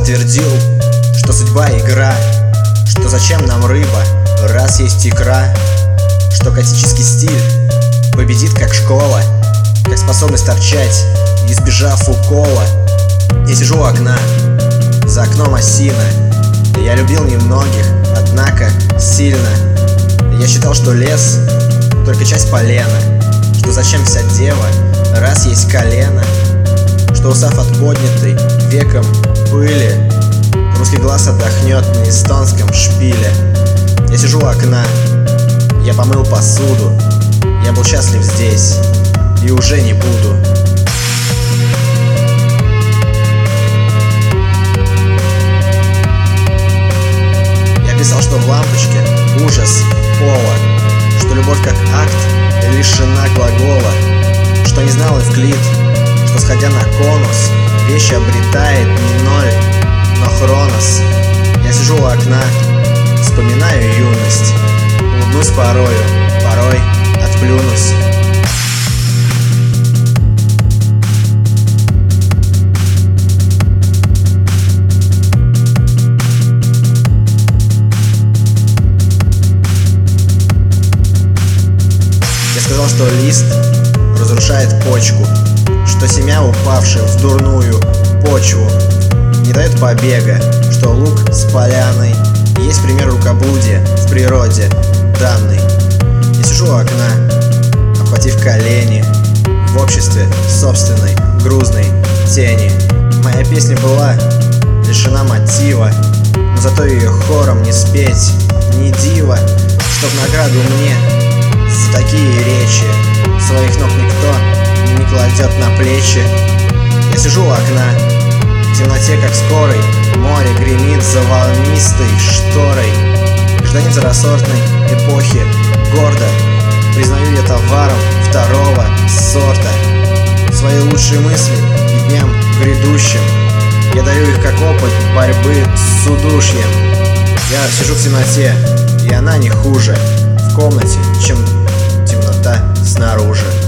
твердил, что судьба игра, что зачем нам рыба, раз есть икра, что готический стиль победит как школа, как способность торчать, избежав укола. Я сижу у окна, за окном осина. Я любил немногих, однако сильно. Я считал, что лес только часть полена, что зачем вся дева, раз есть колено, что усав от поднятой веком пыли, русский глаз отдохнет на эстонском шпиле. Я сижу у окна, я помыл посуду, я был счастлив здесь и уже не буду. Я писал, что в лампочке ужас пола, что любовь как акт лишена глагола, что не знал Евклид, что сходя на конус вещь обретает не ноль, но хронос. Я сижу у окна, вспоминаю юность, улыбнусь порой отплюнусь. Я сказал, что лист разрушает почку, что семя, упавшая в дурную почву, не дает побега, что лук с поляной есть пример рукоблудия в природе данной. Я сижу у окна, обхватив колени, в обществе собственной грузной тени. Моя песня была лишена мотива, но зато ее хором не спеть, не диво, что в награду мне за такие речи своих ног никто не кладет на плечи. Я сижу у окна, в темноте как скорый, море гремит за волнистой шторой. Гражданин второсортной эпохи, гордо признаю я товаром второго сорта свои лучшие мысли и дням грядущим. Я дарю их как опыт борьбы с удушьем. Я сижу в темноте, и она не хуже в комнате, чем темнота снаружи.